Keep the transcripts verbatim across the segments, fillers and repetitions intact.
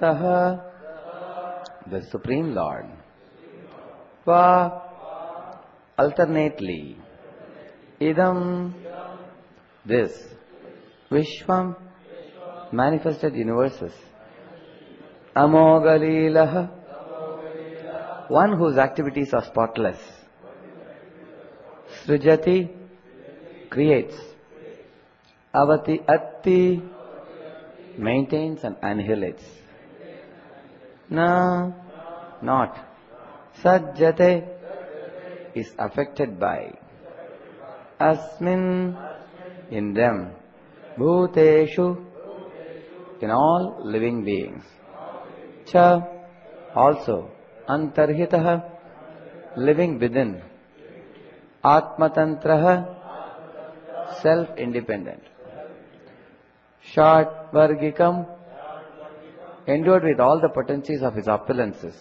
Saha, the Supreme Lord. Va, alternately. Idam, this. Vishwam, manifested universes. Amogalilaha, one whose activities are spotless. Srijati, creates. Avati Atti, maintains and annihilates. Na, not. Sajjate, is affected by. Asmin, in them. Bhuteshu, in all living beings. Cha, also. Antarhitaha, living within. Atmatantraha, self-independent. Shat Vargikam, endowed with all the potencies of his opulences.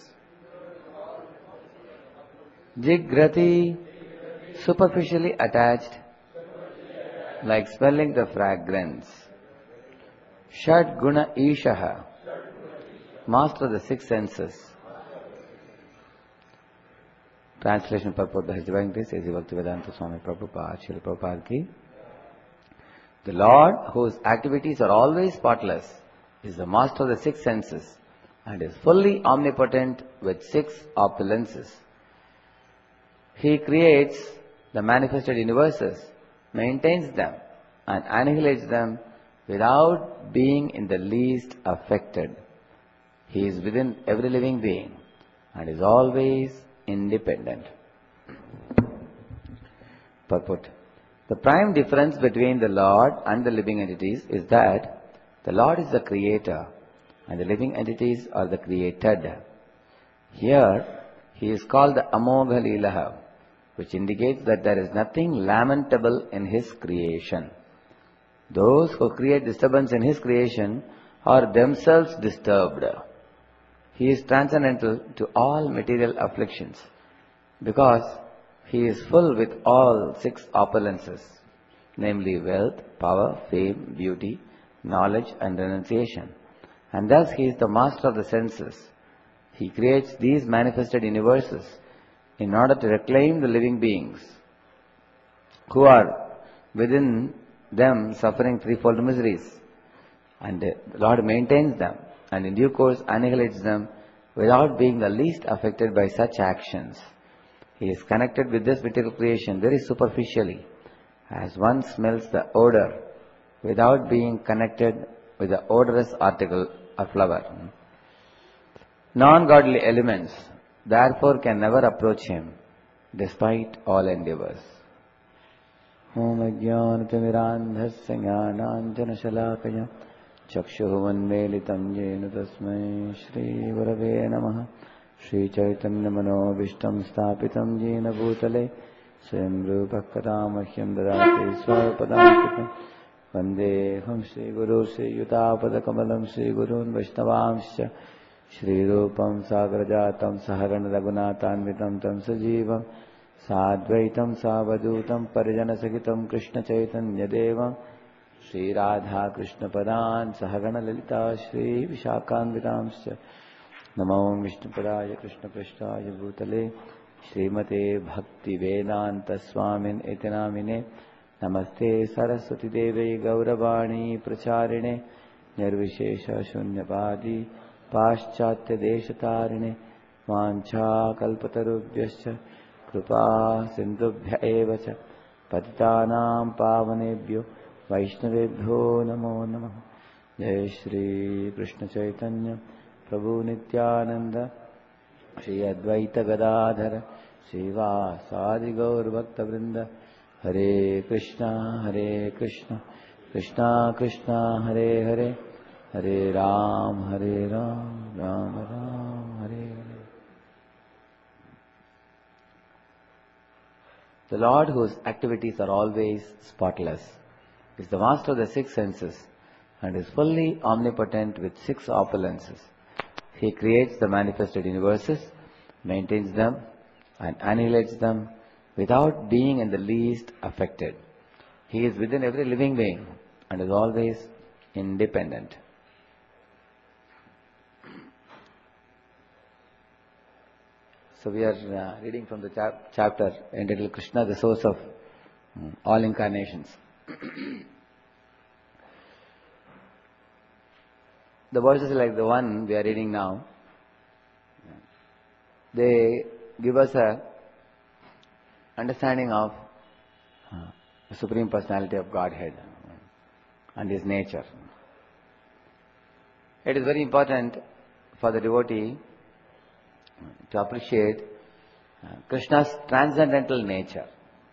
Jigrati, superficially attached, like smelling the fragrance. Shad Guna Ishaha, master of the six senses. Translation purport of His Divine Grace, A C Bhaktivedanta Swami Prabhupada, Srila Prabhupada ki. The Lord, whose activities are always spotless, is the master of the six senses and is fully omnipotent with six opulences. He creates the manifested universes, maintains them and annihilates them without being in the least affected. He is within every living being and is always independent. Purport. The prime difference between the Lord and the living entities is that the Lord is the creator and the living entities are the created. Here, he is called the Amogha Leelaha, which indicates that there is nothing lamentable in his creation. Those who create disturbance in his creation are themselves disturbed. He is transcendental to all material afflictions because he is full with all six opulences, namely wealth, power, fame, beauty, knowledge and renunciation. And thus he is the master of the senses. He creates these manifested universes in order to reclaim the living beings who are within them suffering threefold miseries. And the Lord maintains them and in due course annihilates them without being the least affected by such actions. He is connected with this material creation very superficially, as one smells the odor without being connected with the odorous article or flower. Non-godly elements therefore can never approach him despite all endeavors. Om Ajnanatirandhasya Jnananjana Shalakaya Chakshuhunmelitam Jena Tasmai Shri Gurave Namaha Shri Chaitanya Manobishtam Stapitam Jena Bhutale Swayam Rupa Kadamahyam Dadati Swapadampitam Vandeham Shri Guru Shri Yutapada Kamalam Shri Gurun Vaishnavamsya Shri Rupam Sagrajatam Saharana Raghunathanvitam Tam Sajivam Sadvaitam Savadutam Parijana Sagitam Krishna Chaitanya Devam Shri Radha Krishna Padan Sahagana Lalita Shri Vishakhanvitamsya Namo Vishnu Padaya Krishna Prasthaya Bhutale Srimate Bhakti Vedanta Swamin Etinamine Namaste Saraswati Devi Gauravani Pracharine Nirvishesha Shunyapadi Paschatya Deshatarine Vancha Kalpatarubhyascha Krupa Sindhubhya Evacha Patitanam Pavanebhyo Vaishnavebhyo Namo Namaha. Jai Shri Krishna Chaitanya Prabhu Nityananda Shri Advaita Gadadhara Srivasadi Gaur Bhakta Vrinda Hare Krishna Hare Krishna Krishna Krishna Hare Hare Hare Ram Hare Ram Ram Ram Hare Hare. The Lord, whose activities are always spotless, is the master of the six senses and is fully omnipotent with six opulences. He creates the manifested universes, maintains them and annihilates them without being in the least affected. He is within every living being and is always independent. So we are uh, reading from the chap- chapter entitled Krishna, the source of um, all incarnations. The verses like the one we are reading now, they give us a understanding of uh, the Supreme Personality of Godhead and His nature. It is very important for the devotee to appreciate uh, Krishna's transcendental nature,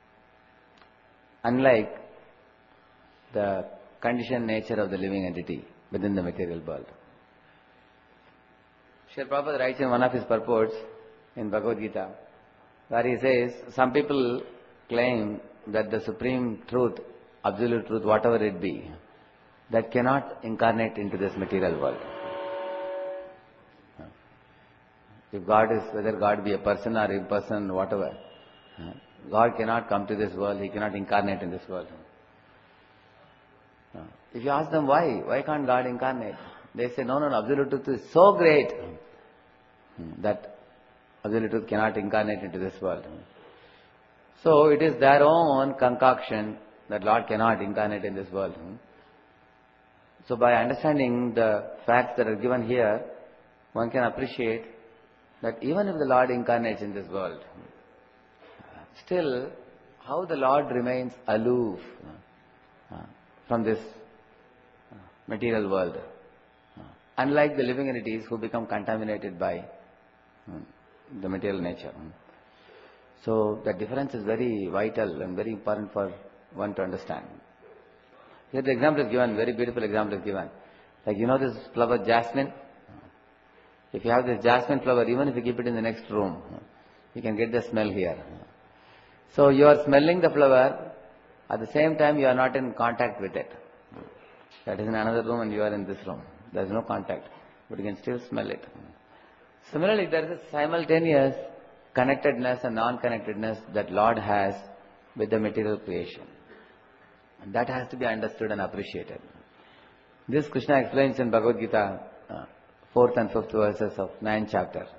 unlike the conditioned nature of the living entity within the material world. Srila Prabhupada writes in one of his purports in Bhagavad Gita, where he says, some people claim that the supreme truth, absolute truth, whatever it be, that cannot incarnate into this material world. If God is, whether God be a person or imperson, whatever, God cannot come to this world, He cannot incarnate in this world. If you ask them why, why can't God incarnate? They say, no, no, no, absolute truth is so great that absolute truth cannot incarnate into this world. So it is their own concoction that Lord cannot incarnate in this world. So by understanding the facts that are given here, one can appreciate that even if the Lord incarnates in this world, still how the Lord remains aloof from this material world, unlike the living entities who become contaminated by the material nature. So the difference is very vital and very important for one to understand. Here the example is given, very beautiful example is given. Like you know this flower jasmine? If you have this jasmine flower, even if you keep it in the next room, you can get the smell here. So you are smelling the flower, at the same time you are not in contact with it. That is in another room and you are in this room. There is no contact, but you can still smell it. Similarly, there is a simultaneous connectedness and non-connectedness that Lord has with the material creation. And that has to be understood and appreciated. This Krishna explains in Bhagavad Gita, uh, fourth and fifth verses of ninth chapter.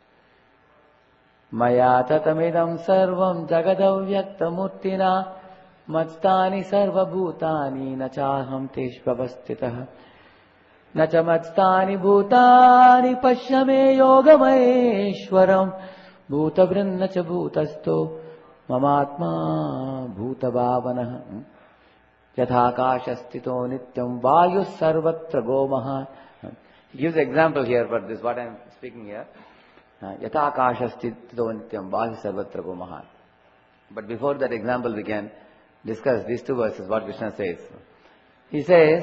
Maya tatamidam sarvam jagadavyaktamurtina matstani sarva bhutani nachaham teshvavastitah nacha matstani bhutani pashyame yogameshwaram bhutavrinna cha bhutasto mamatma bhutavavanah yathakashastito nityam vayu sarvatra gomaha. He gives an example here for this, what I am speaking here. Yatha akasha stito nityam vayu sarvatra gomahan. But before that example we can discuss these two verses, what Krishna says. He says,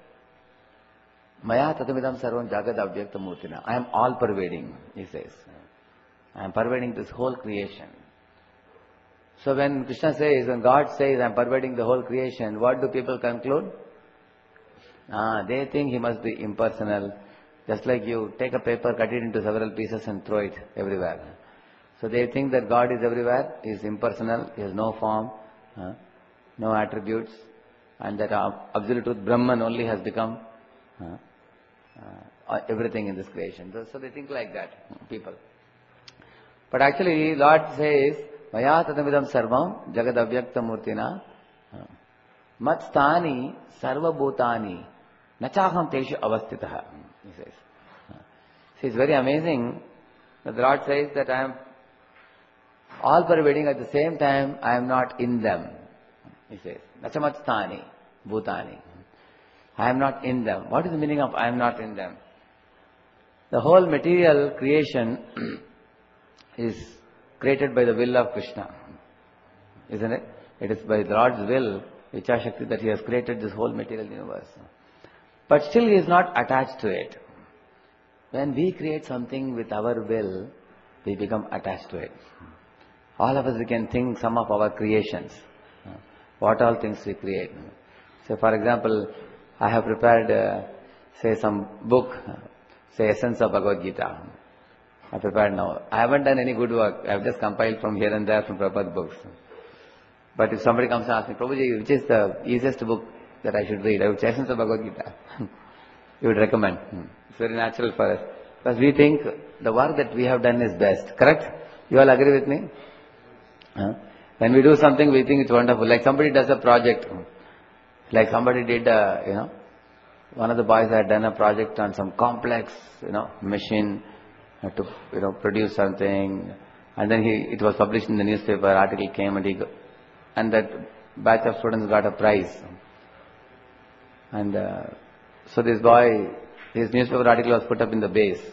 Maya tatamidam sarvam jagad avyakta murtina. I am all pervading, he says. I am pervading this whole creation. So when Krishna says, when God says, I am pervading the whole creation, what do people conclude? Ah, they think He must be impersonal. Just like you take a paper, cut it into several pieces and throw it everywhere. So they think that God is everywhere, He is impersonal, He has no form, uh, no attributes, and that absolute truth, Brahman only has become uh, uh, everything in this creation. So, so they think like that, people. But actually, Lord says, Maya tatamidam sarvam jagad avyakta murtina matstani sarva bhutani nachaham teshu avastitah. He says. See, it's very amazing that the Lord says that I am all pervading, at the same time I am not in them. He says, Nachamatstani bhutani. I am not in them. What is the meaning of I am not in them? The whole material creation is created by the will of Krishna. Isn't it? It is by the Lord's will, Icha Shakti, that He has created this whole material universe. But still He is not attached to it. When we create something with our will, we become attached to it. All of us, we can think some of our creations. What all things we create. So for example, I have prepared, uh, say some book, say Essence of Bhagavad Gita. I prepared now. I haven't done any good work. I have just compiled from here and there from Prabhupada books. But if somebody comes and asks me, Prabhuji, which is the easiest book that I should read? I would say Essence of Bhagavad Gita. You would recommend. It's very natural for us. Because we think the work that we have done is best. Correct? You all agree with me? Huh? When we do something, we think it's wonderful. Like somebody does a project. Like somebody did, uh, you know, one of the boys had done a project on some complex, you know, machine to, you know, produce something. And then he, it was published in the newspaper, article came and he, go, and that batch of students got a prize. And uh, so this boy, his newspaper article was put up in the base,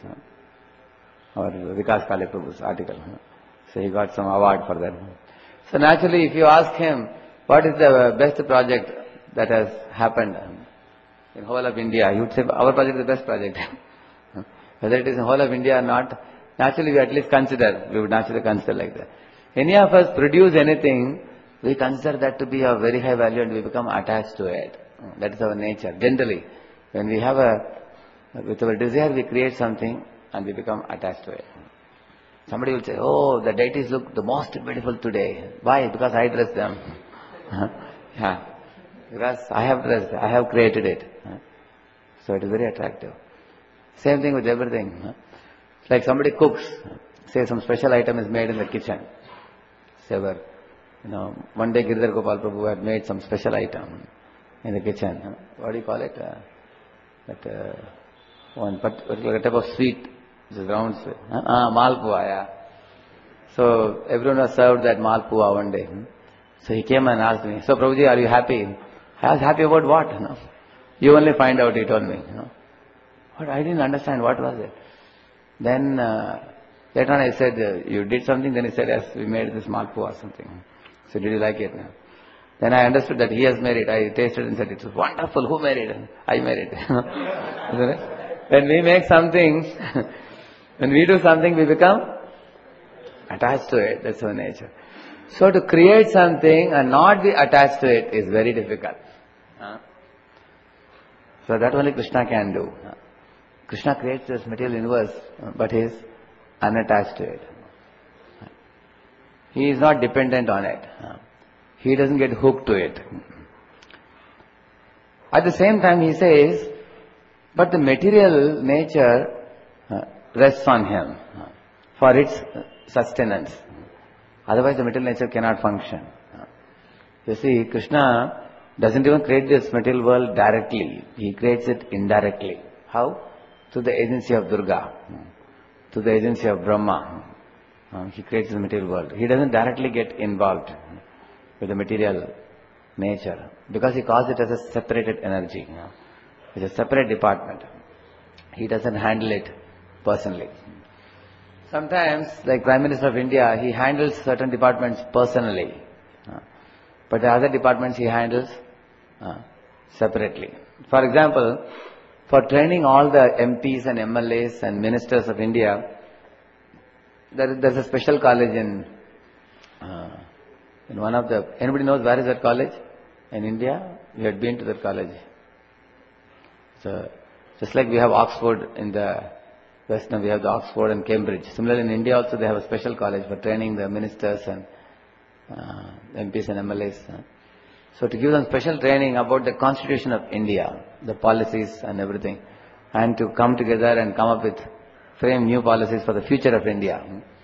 or Vikas Kale Prabhu's article. So he got some award for that. So naturally, if you ask him, what is the best project that has happened in whole of India, he would say, our project is the best project. Whether it is in whole of India or not, naturally we at least consider, we would naturally consider like that. Any of us produce anything, we consider that to be of very high value and we become attached to it. That is our nature. Generally, when we have a, with our desire, we create something and we become attached to it. Somebody will say, oh, the deities look the most beautiful today. Why? Because I dressed them. Yeah. Because I have dressed, I have created it. So it is very attractive. Same thing with everything. It's like somebody cooks, say some special item is made in the kitchen. Say, well, you know, one day Giridhar Gopal Prabhu had made some special item in the kitchen. What do you call it? Uh, that uh, one particular type of sweet, which is round sweet. Huh? Ah, Malpua, yeah. So everyone was served that Malpua one day. So he came and asked me, so Prabhuji, are you happy? I was happy about what? You know? You only find out, he told me. You know? But I didn't understand what was it. Then uh, later on I said, uh, you did something? Then he said, yes, we made this Malpua or something. So did you like it? Then I understood that he has made it. I tasted and said, it was wonderful. Who made it? I made it. When we make something, when we do something, we become attached to it. That's our nature. So to create something and not be attached to it is very difficult. So that only Krishna can do. Krishna creates this material universe, but he is unattached to it. He is not dependent on it. He doesn't get hooked to it. At the same time he says, but the material nature rests on him for its sustenance. Otherwise the material nature cannot function. You see, Krishna doesn't even create this material world directly. He creates it indirectly. How? Through the agency of Durga, through the agency of Brahma. He creates the material world. He doesn't directly get involved with the material nature because he calls it as a separated energy. It's a separate department. He doesn't handle it personally. Sometimes, like Prime Minister of India, he handles certain departments personally. But the other departments he handles uh, separately. For example, for training all the M Ps and M L As and ministers of India, there, there's a special college in, uh, in one of the, anybody knows where is that college? In India? You had been to that college. So, just like we have Oxford in the West, now we have the Oxford and Cambridge. Similarly in India also they have a special college for training the ministers and uh, M Ps and M L As. So to give them special training about the constitution of India, the policies and everything, and to come together and come up with, frame new policies for the future of India.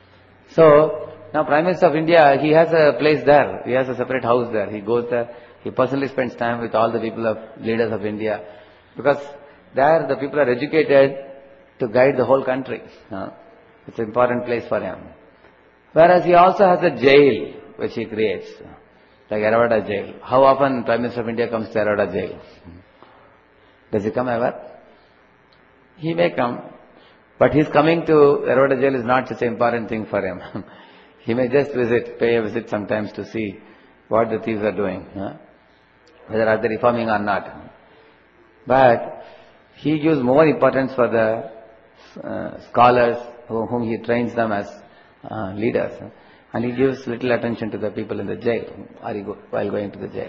So now Prime Minister of India, he has a place there, he has a separate house there, he goes there, he personally spends time with all the people of, leaders of India, because there the people are educated to guide the whole country. It's an important place for him. Whereas he also has a jail which he creates, like Eravada jail. How often Prime Minister of India comes to Eravada jail? Does he come ever? He may come. But his coming to Eravada jail is not such an important thing for him. He may just visit, pay a visit sometimes to see what the thieves are doing, huh? Whether are they reforming or not. But he gives more importance for the uh, scholars who, whom he trains them as uh, leaders. Huh? And he gives little attention to the people in the jail go, while going to the jail.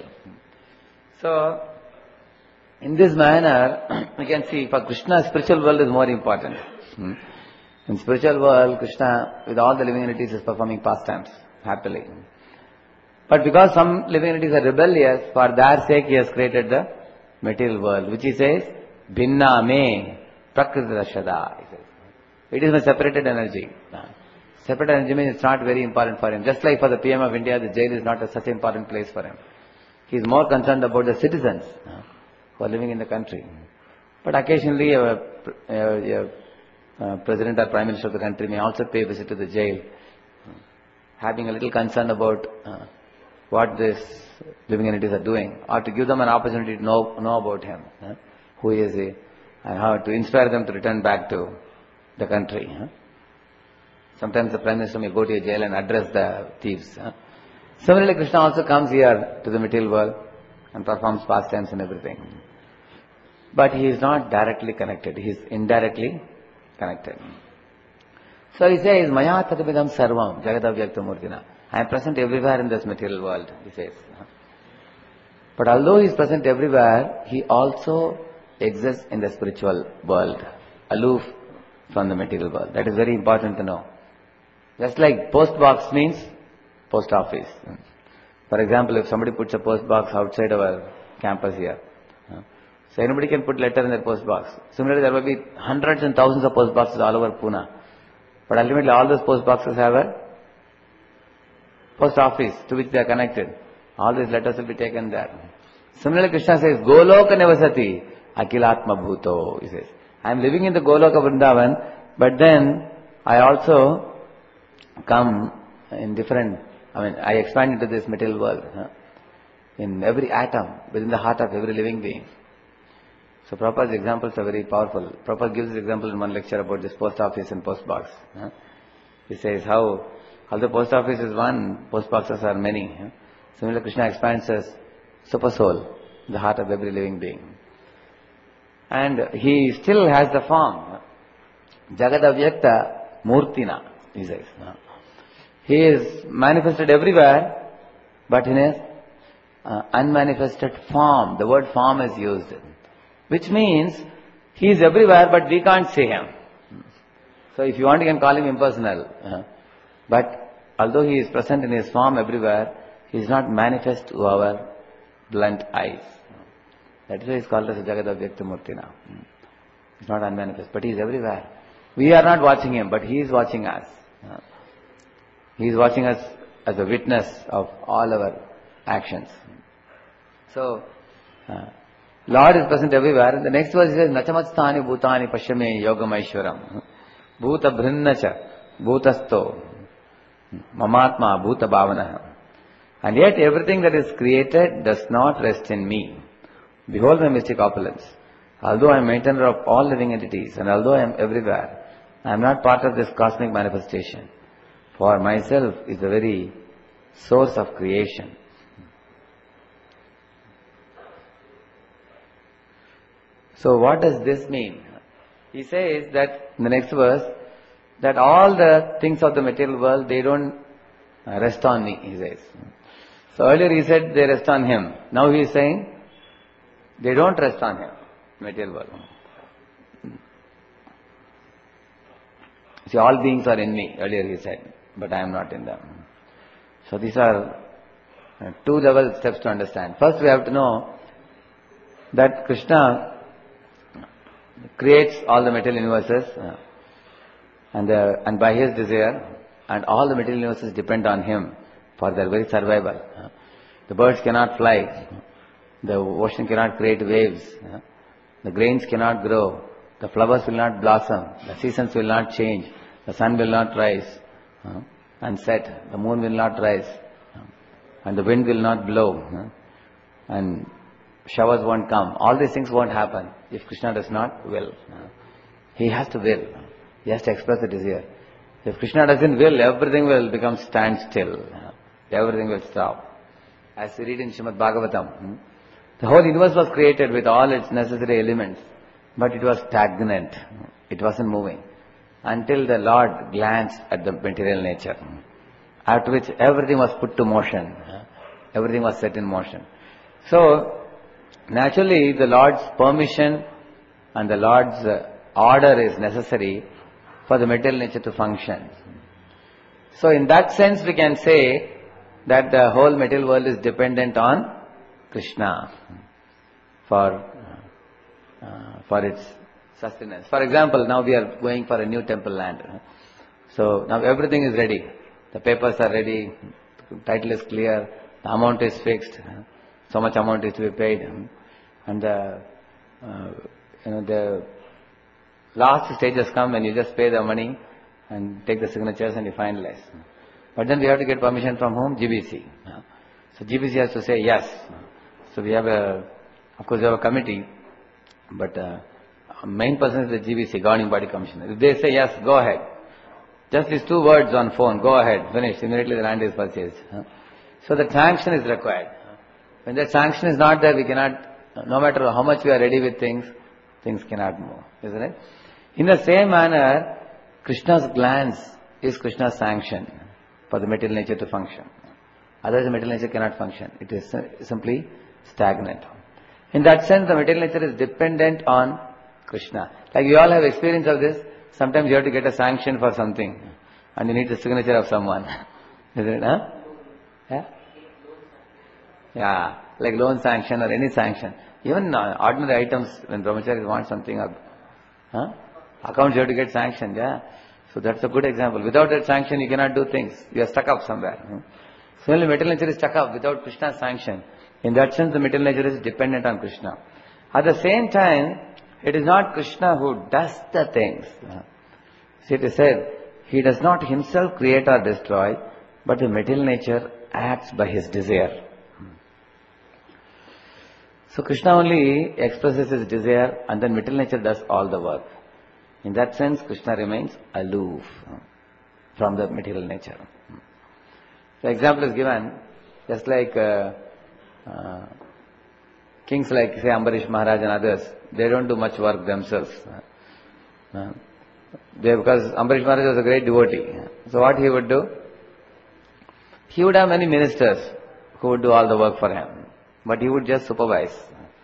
So, in this manner, we can see for Krishna, spiritual world is more important. Hmm. In spiritual world, Krishna, with all the living entities, is performing pastimes happily. But because some living entities are rebellious, for their sake he has created the material world, which he says, Bhinna me prakriti rashada. It is a separated energy. Separate arrangement is not very important for him. Just like for the P M of India, the jail is not a, such an important place for him. He is more concerned about the citizens who are living in the country. But occasionally a, a, a, a president or prime minister of the country may also pay a visit to the jail, having a little concern about uh, what these living entities are doing, or to give them an opportunity to know, know about him, uh, who is he, and how to inspire them to return back to the country. Uh. Sometimes the Prime Minister may go to a jail and address the thieves. Uh. Similarly, Krishna also comes here to the material world and performs pastimes and everything. But he is not directly connected, he is indirectly connected. So he says, Maya Tatabidam Sarvam Jagadavyakta Murtina. I am present everywhere in this material world, he says. But although he is present everywhere, he also exists in the spiritual world, aloof from the material world. That is very important to know. Just like post box means post office. For example, if somebody puts a post box outside our campus here, so anybody can put letter in their post box. Similarly, there will be hundreds and thousands of post boxes all over Pune. But ultimately all those post boxes have a post office to which they are connected. All these letters will be taken there. Similarly, Krishna says, Goloka Nivasati Akilatma Bhuto. He says, I am living in the Goloka Vrindavan, but then I also come in different, I mean, I expand into this material world. Huh? In every atom, within the heart of every living being. So Prabhupada's examples are very powerful. Prabhupada gives this example in one lecture about this post office and post box. Huh? He says how, although post office is one, post boxes are many. Huh? Similarly, Krishna expands as super soul, the heart of every living being. And he still has the form, Jagadavyakta Murtina, he says. Huh? He is manifested everywhere, but in a uh, unmanifested form. The word form is used. Which means, he is everywhere but we can't see him. So if you want you can call him impersonal. Uh, but although he is present in his form everywhere, he is not manifest to our blunt eyes. That is why he is called as a Jagadavyakta Murtina. He is not unmanifest, but he is everywhere. We are not watching him, but he is watching us. Uh, he is watching us as a witness of all our actions. So, uh, Lord is present everywhere. And the next verse says, Nachamatstani bhutani pashyame yogam aishwaram. Bhuta bhrinnacha bhutasto mamatma bhuta bhavana. And yet everything that is created does not rest in me. Behold my mystic opulence. Although I am maintainer of all living entities, and although I am everywhere, I am not part of this cosmic manifestation. For myself is the very source of creation. So what does this mean? He says that in the next verse, that all the things of the material world, they don't rest on me, he says. So earlier he said they rest on him. Now he is saying they don't rest on him, material world. See, all beings are in me, earlier he said, but I am not in them. So these are two level steps to understand. First we have to know that Krishna creates all the material universes uh, and, uh, and by his desire, and all the material universes depend on him for their very survival. Uh, the birds cannot fly, the ocean cannot create waves, uh, the grains cannot grow, the flowers will not blossom, the seasons will not change, the sun will not rise uh, and set, the moon will not rise, uh, and the wind will not blow, uh, and showers won't come. All these things won't happen if Krishna does not will. He has to will. He has to express the desire. If Krishna doesn't will, everything will become standstill. Everything will stop. As we read in Srimad Bhagavatam, the whole universe was created with all its necessary elements, but it was stagnant. It wasn't moving. Until the Lord glanced at the material nature, after which everything was put to motion. Everything was set in motion. So, naturally, the Lord's permission and the Lord's uh, order is necessary for the material nature to function. So, in that sense, we can say that the whole material world is dependent on Krishna for uh, for its sustenance. For example, now we are going for a new temple land. So now everything is ready. The papers are ready, the title is clear, the amount is fixed, so much amount is to be paid, and the, uh, you know, the last stage has come when you just pay the money and take the signatures and you finalize. But then we have to get permission from whom? G B C. So G B C has to say yes. So we have a, of course we have a committee, but uh, main person is the G B C, Governing Body Commissioner. If they say yes, go ahead. Just these two words on phone, go ahead, finish, immediately the land is purchased. So the sanction is required. When that sanction is not there, we cannot, no matter how much we are ready with things, things cannot move. Isn't it? In the same manner, Krishna's glance is Krishna's sanction for the material nature to function. Otherwise the material nature cannot function. It is simply stagnant. In that sense, the material nature is dependent on Krishna. Like you all have experience of this. Sometimes you have to get a sanction for something and you need the signature of someone. Isn't it? Huh? Yeah? Yeah. Like loan sanction or any sanction. Even uh, ordinary items, when brahmacharis want something, uh, huh? accounts you have to get sanctioned. Yeah. So that's a good example. Without that sanction you cannot do things. You are stuck up somewhere. Hmm? So only material nature is stuck up without Krishna's sanction. In that sense the material nature is dependent on Krishna. At the same time, it is not Krishna who does the things. See, it is said, he does not himself create or destroy, but the material nature acts by his desire. So Krishna only expresses his desire and then material nature does all the work. In that sense, Krishna remains aloof from the material nature. The example is given, just like uh, uh, kings like, say, Ambarish Maharaj and others, they don't do much work themselves. Uh, they, because Ambarish Maharaj was a great devotee. So what he would do? He would have many ministers who would do all the work for him. But he would just supervise.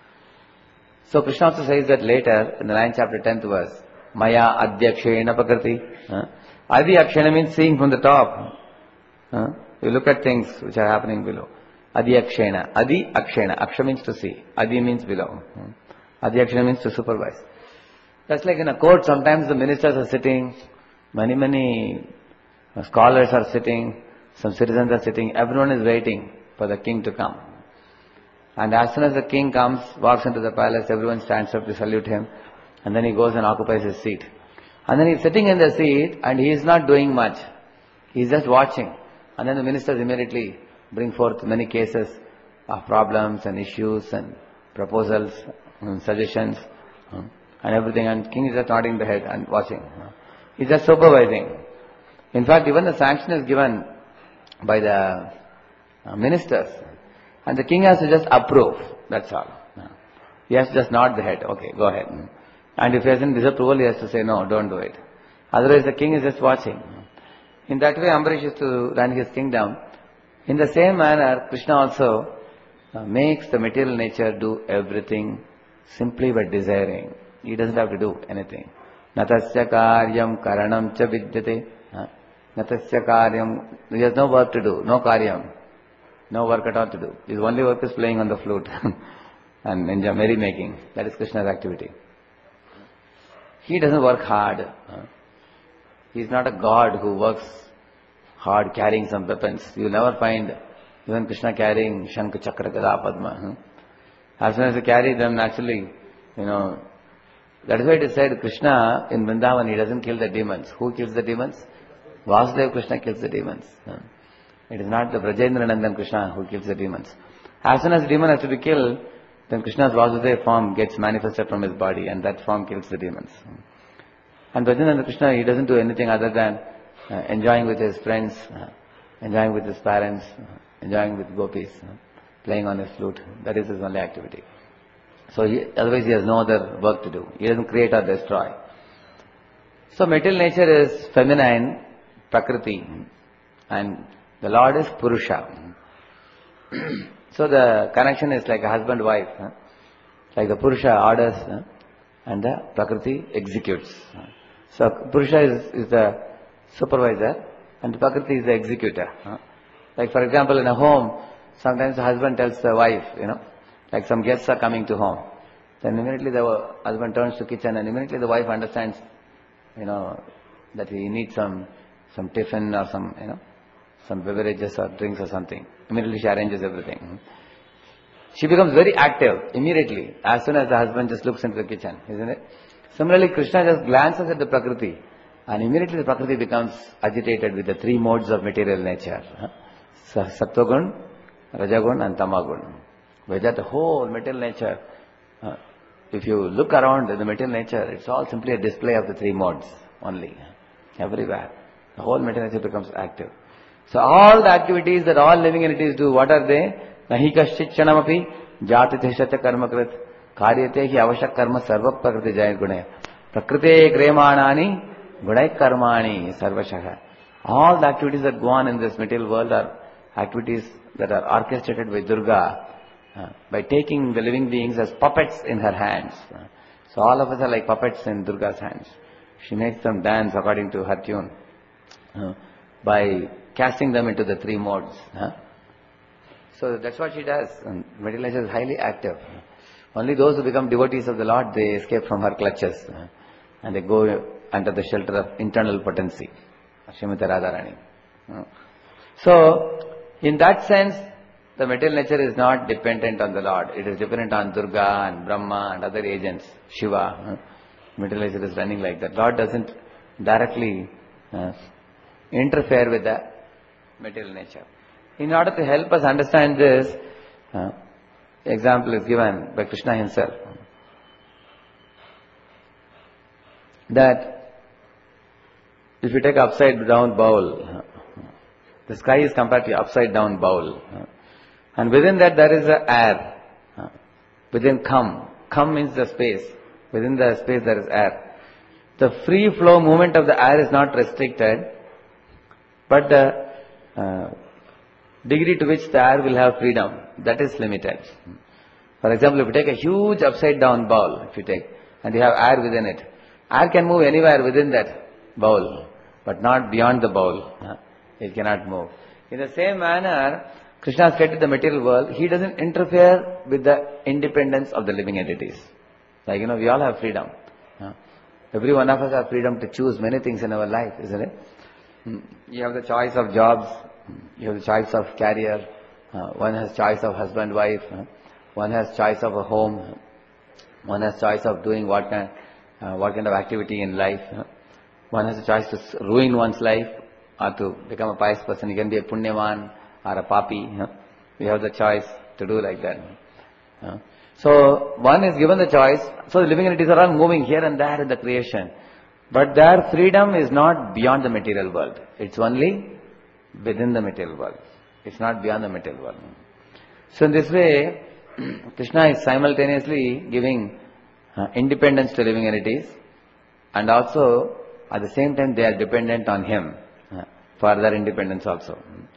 So Krishna also says that later, in the ninth chapter, tenth verse, Maya Adhyakshena Prakriti. Uh, Adi Akshena means seeing from the top. Uh, you look at things which are happening below. Adi Akshena. Adi Akshena. Aksha means to see. Adi means below. Adi Akshena means to supervise. That's like in a court, sometimes the ministers are sitting, many, many scholars are sitting, some citizens are sitting, everyone is waiting for the king to come. And as soon as the king comes, walks into the palace, everyone stands up to salute him, and then he goes and occupies his seat. And then he's sitting in the seat and he is not doing much. He is just watching. And then the ministers immediately bring forth many cases of problems and issues and proposals and suggestions and everything, and king is just nodding the head and watching. He is just supervising. In fact, even the sanction is given by the ministers, and the king has to just approve, that's all. He has to just nod the head, okay, go ahead. And if he has any disapproval, he has to say, no, don't do it. Otherwise the king is just watching. In that way, Ambarish used to run his kingdom. In the same manner, Krishna also uh, makes the material nature do everything simply by desiring. He doesn't have to do anything. Natasya karyam karanam cha vidyate. Natasya karyam, he has no work to do, no karyam. No work at all to do. His only work is playing on the flute and enjoy merrymaking. That is Krishna's activity. He doesn't work hard. He is not a god who works hard carrying some weapons. You will never find even Krishna carrying Shankha, Chakra, Gada, Padma. As soon as you carry them, naturally, you know, that is why it is said, Krishna in Vrindavan, he doesn't kill the demons. Who kills the demons? Vasudeva Krishna kills the demons. It is not the Brajendra Nandan Krishna who kills the demons. As soon as the demon has to be killed, then Krishna's Vasudeva form gets manifested from his body, and that form kills the demons. And Brajendra Krishna, he doesn't do anything other than uh, enjoying with his friends, uh, enjoying with his parents, uh, enjoying with gopis, uh, playing on his flute. That is his only activity. So he, otherwise he has no other work to do. He doesn't create or destroy. So material nature is feminine, Prakriti, and the Lord is Purusha. So the connection is like a husband-wife. Huh? Like the Purusha orders huh? and the Prakriti executes. So Purusha is, is the supervisor and the Prakriti is the executor. Huh? Like for example in a home, sometimes the husband tells the wife, you know, like some guests are coming to home. Then immediately the husband turns to kitchen and immediately the wife understands, you know, that he needs some some tiffin or some, you know, some beverages or drinks or something. Immediately she arranges everything. She becomes very active immediately as soon as the husband just looks into the kitchen, isn't it? Similarly, Krishna just glances at the Prakriti and immediately the Prakriti becomes agitated with the three modes of material nature. Sattvagun, Rajagun and Tamagun. By that the whole material nature, uh, if you look around the material nature, it's all simply a display of the three modes only. Everywhere. The whole material nature becomes active. So all the activities that all living entities do, what are they? Nahi kaschit chanamapi jati tishata karmakrit karyate hi avashak karma sarva prakriti jayat gunaya prakrite kremanani gunay karmani sarvashah. All the activities that go on in this material world are activities that are orchestrated by Durga uh, by taking the living beings as puppets in her hands. Uh, so all of us are like puppets in Durga's hands. She makes them dance according to her tune uh, by casting them into the three modes. Uh. So that's what she does. And material nature is highly active. Only those who become devotees of the Lord, they escape from her clutches uh, and they go under the shelter of internal potency. Srimati Radharani. Uh. So, in that sense, the material nature is not dependent on the Lord. It is dependent on Durga and Brahma and other agents, Shiva. Uh. Material nature is running like that. Lord doesn't directly uh, interfere with the material nature. In order to help us understand this, uh, example is given by Krishna himself. That if you take an upside down bowl, uh, the sky is compared to an upside down bowl. Uh, and within that there is a air. Uh, within Kham. Kham means the space. Within the space there is air. The free flow movement of the air is not restricted, but the uh, degree to which the air will have freedom, that is limited. For example, if you take a huge upside down bowl, if you take, and you have air within it, air can move anywhere within that bowl, but not beyond the bowl. It cannot move. In the same manner, Krishna has created the material world. He doesn't interfere with the independence of the living entities. Like, you know, we all have freedom. Every one of us has freedom to choose many things in our life, isn't it? You have the choice of jobs. You have the choice of career. Uh, one has choice of husband, wife. Uh, one has choice of a home. One has choice of doing what kind, uh, what kind of activity in life. Uh, one has a choice to ruin one's life or to become a pious person. You can be a punyavan or a papi. Uh, we have the choice to do like that. Uh, so one is given the choice. So the living entities are all moving here and there in the creation. But their freedom is not beyond the material world. It's only within the material world. It's not beyond the material world. So in this way, Krishna is simultaneously giving uh, independence to living entities, and also at the same time they are dependent on him uh, for their independence also.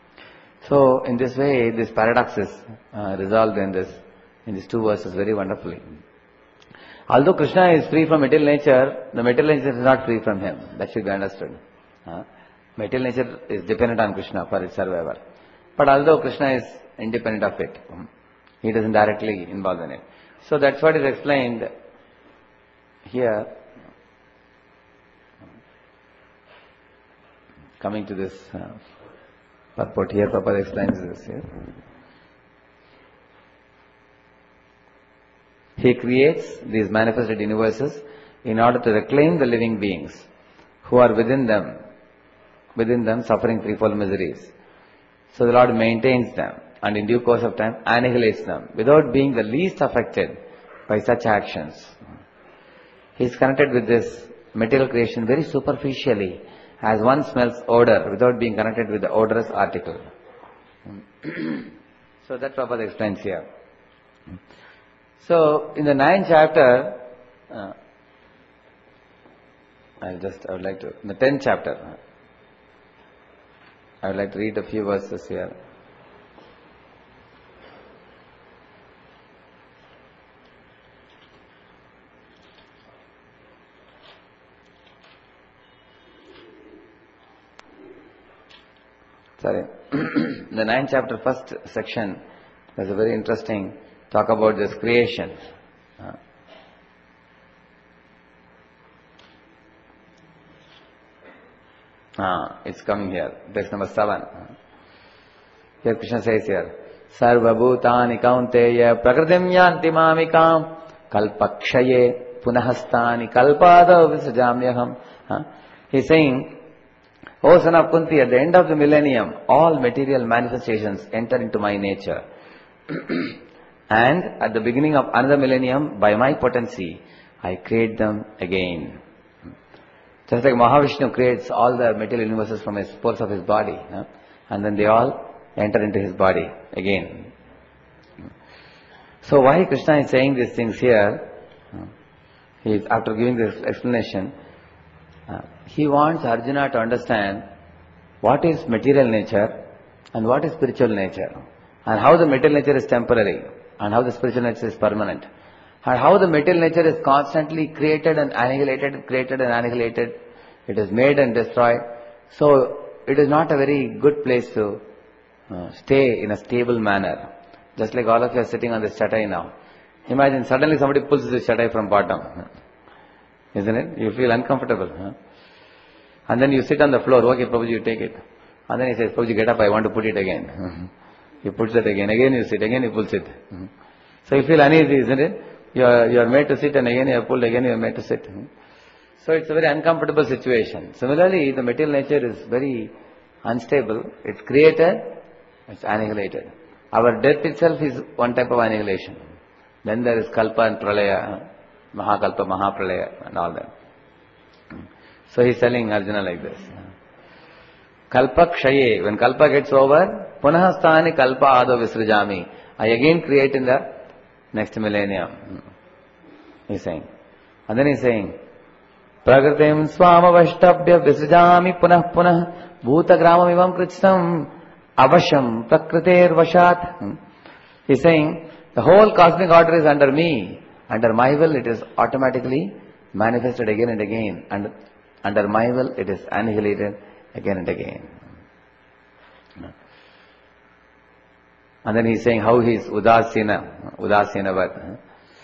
So in this way, this paradox is uh, resolved in this in these two verses very wonderfully. Although Krishna is free from material nature, the material nature is not free from him. That should be understood. Uh, Material nature is dependent on Krishna for its survival. But although Krishna is independent of it, he doesn't directly involve in it. So that's what is explained here. Coming to this uh, purport here, Prabhupada explains this here. He creates these manifested universes in order to reclaim the living beings who are within them. within them suffering threefold miseries. So the Lord maintains them and in due course of time annihilates them without being the least affected by such actions. He is connected with this material creation very superficially, as one smells odor without being connected with the odorous article. So that Prabhupada explains here. So in the ninth chapter, uh, I'll just, I would like to, in the tenth chapter, I would like to read a few verses here. Sorry. The ninth chapter, first section, there's a very interesting talk about this creation. Uh, Ah, it's coming here. Text number seven. Here Krishna says here, Sarva Bhutani Kaunteya Prakritim Yanti Mamikam Kalpakshaye Punahastani Kalpada Visajamyaham. Huh? He's saying, O son of Kunti, at the end of the millennium, all material manifestations enter into my nature. And at the beginning of another millennium, by my potency, I create them again. Just like Mahavishnu creates all the material universes from his pores of his body, huh? And then they all enter into his body again. So why Krishna is saying these things here, he is, after giving this explanation, uh, he wants Arjuna to understand what is material nature and what is spiritual nature, and how the material nature is temporary and how the spiritual nature is permanent, and how the material nature is constantly created and annihilated, created and annihilated. It is made and destroyed. So it is not a very good place to uh, stay in a stable manner. Just like all of you are sitting on this chatai now. Imagine suddenly somebody pulls this chatai from bottom. Isn't it? You feel uncomfortable. Huh? And then you sit on the floor. Okay, Prabhuji, you take it. And then he says, Prabhuji, get up, I want to put it again. He puts it again. Again you sit. Again he pulls it. So you feel uneasy, isn't it? You are, you are made to sit and again you are pulled, again you are made to sit. So it's a very uncomfortable situation. Similarly, the material nature is very unstable. It's created, it's annihilated. Our death itself is one type of annihilation. Then there is Kalpa and Pralaya, Mahakalpa, Mahapralaya and all that. So he's telling Arjuna like this. Kalpa Kshaye, when Kalpa gets over, Punahastani Kalpa Ado Visrajami. I again create in the next millennium. He's saying. And then he's saying, Prakritim Swamavashtabhya Visrajami Punah Punah Bhuta Gramam Ivam Kritsam Avasham Prakriter Vashat. He's saying, the whole cosmic order is under me. Under my will it is automatically manifested again and again. And under my will it is annihilated again and again. And then he's saying how he is Udasina, Udasinavat.